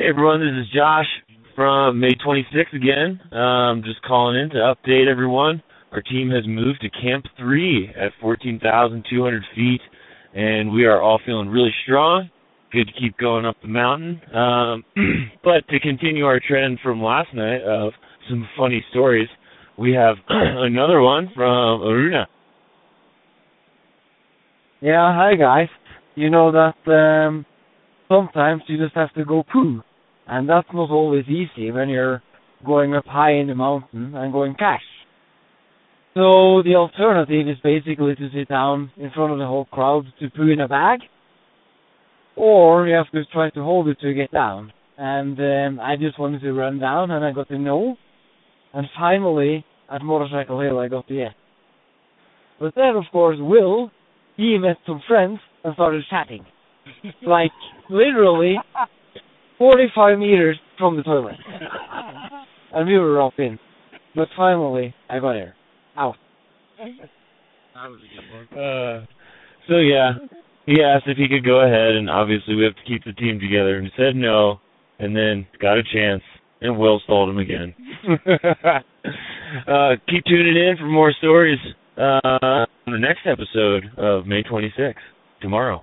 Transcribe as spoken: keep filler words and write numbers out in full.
Hey everyone, this is Josh from May twenty-sixth again. Um, just calling in to update everyone. Our team has moved to Camp three at fourteen thousand two hundred feet, and we are all feeling really strong. Good to keep going up the mountain. Um, but to continue our trend from last night of some funny stories, we have another one from Aruna. Yeah, hi guys. You know that um, sometimes you just have to go poo, and that's not always easy when you're going up high in the mountain and going cash. So the alternative is basically to sit down in front of the whole crowd to poo in a bag, or you have to try to hold it to get down. And um, I just wanted to run down, and I got the no. And finally, at Motorcycle Hill, I got the yes. But then, of course, Will, he met some friends and started chatting. Like, literally, forty-five meters from the toilet. And we were up in. But finally, I got there. Out. That was a good one. Uh, so, yeah, he asked if he could go ahead, and obviously we have to keep the team together. And he said no, and then got a chance, and Will stalled him again. uh, keep tuning in for more stories uh, on the next episode of May twenty-sixth, tomorrow.